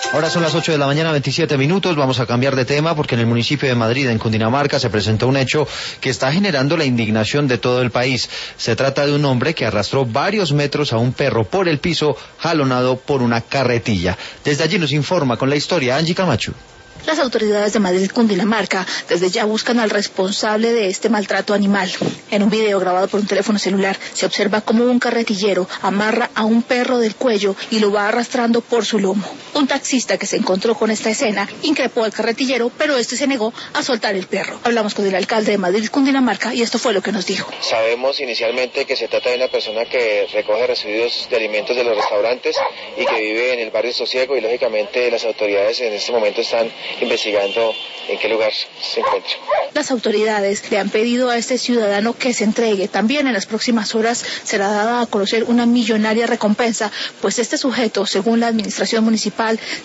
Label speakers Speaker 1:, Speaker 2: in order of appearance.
Speaker 1: Ahora son las 8 de la mañana, 27 minutos. Vamos a cambiar de tema porque en el municipio de Madrid, en Cundinamarca, se presentó un hecho que está generando la indignación de todo el país. Se trata de un hombre que arrastró varios metros a un perro por el piso, jalonado por una carretilla. Desde allí nos informa con la historia Angie Camacho.
Speaker 2: Las autoridades de Madrid, Cundinamarca, desde ya buscan al responsable de este maltrato animal. En un video grabado por un teléfono celular se observa cómo un carretillero amarra a un perro del cuello y lo va arrastrando por su lomo. Un taxista que se encontró con esta escena increpó al carretillero, pero este se negó a soltar el perro. Hablamos con el alcalde de Madrid, Cundinamarca, y esto fue lo que nos dijo.
Speaker 3: Sabemos inicialmente que se trata de una persona que recoge residuos de alimentos de los restaurantes y que vive en el barrio Sosiego, y lógicamente las autoridades en este momento están investigando en qué lugar se encuentra.
Speaker 2: Las autoridades le han pedido a este ciudadano que se entregue. También en las próximas horas será dada a conocer una millonaria recompensa, pues este sujeto, según la administración municipal,